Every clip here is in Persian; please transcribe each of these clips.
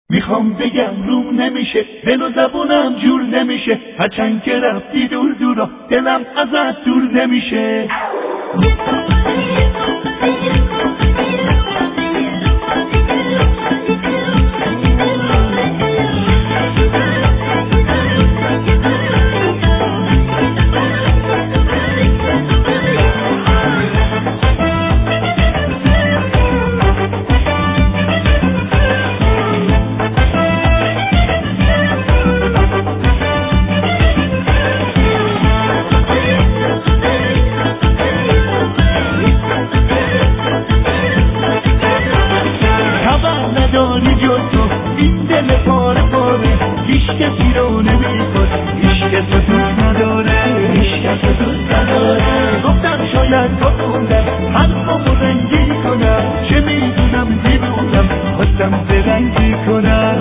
میخوام بگم روم نمیشه، دل و زبونم جور نمیشه، هرچند که رفتی دور دورا دلم ازت دور نمیشه. این دل پاره پاره هیچ کسی رو نمیخواد، هیچ کس رو دوست نداره، هیچ کس رو دوست نداره. گفتم شاید با خوندم حرفمو رنگی کنم، چه میدونم دیوونم خواستم برنگی کنم،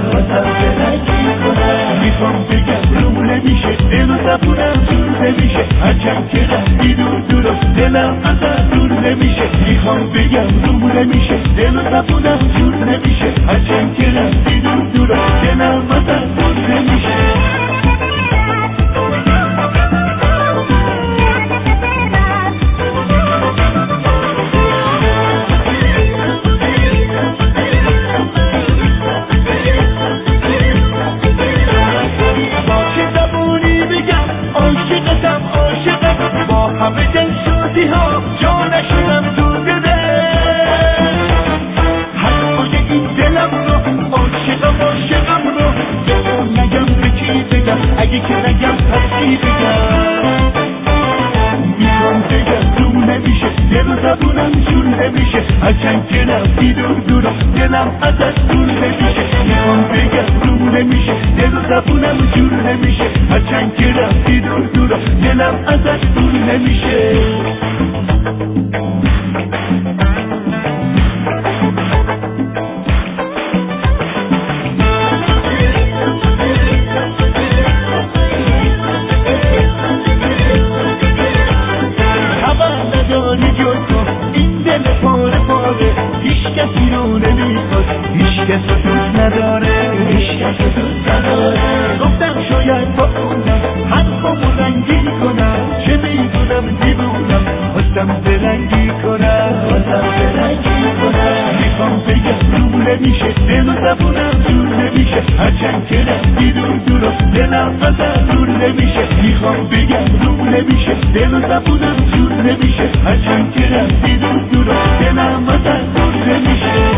میخوام بگم روم نمیشه، دل و زبونم جور نمیشه، هرچند که رفتی دور دورا دلم ازت دور نمیشه. میخوام بگم روم نمیشه، دل و زبونم جور نمیشه، هرچند که رفتی دور دورا دلم ازت دور نمیشه. همه دل شدی ها جا نشدم تو دله، حرفای این دلم رو عاشقم رو بگم نگم به کی بگم، اگه که نگم پس کی بگم. میخوام بگم روم نمیشه، دل و زبونم جور نمیشه، هرچند که رفتی دور دورا دلم ازت دور نمیشه. میخوام بگم روم نمیشه، دل و زبونم جور نمیشه، هرچند که رفتی دور دورا دلم ازت دور نمیشه. هیچ کسی رو نمیخواد، هیچ کس رو دوست نداره، هیچ کس رو دوست نداره. گفتم شاید با خوندم حرفمو رنگی کنم، چه میدونم دیوونم خواستم برنگی کنم. میخوام بگم روم نمیشه، دل و زبونم جور نمیشه، هرچند که رفتی دور دورا دلم ازت دور نمیشه. میخوام بگم روم نمیشه، دل و زبونم جور نمیشه، هرچند که رفتی دور دورا دلم ازت دور نمیشه.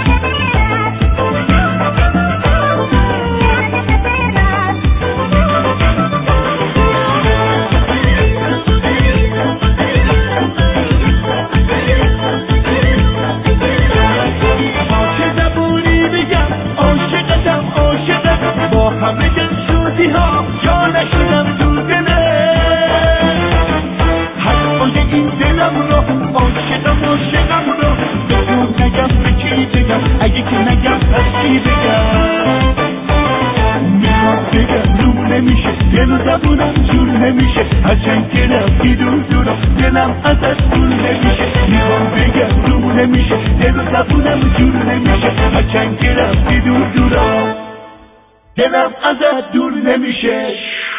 همه دل شدی ها جا نشدم تو دله، حرفای این دلم رو عاشقم رو بگم نگم به کی بگم، اگه که نگم پس کی بگم. میخوام بگم روم نمیشه، دل و زبونم جور نمیشه، هرچند که رفتی دور دورا دلم ازت دور نمیشه. میخوام بگم روم نمیشه، دل و زبونم جور نمیشه، هرچند که رفتی دور دورا دلم ازت دور نمیشه.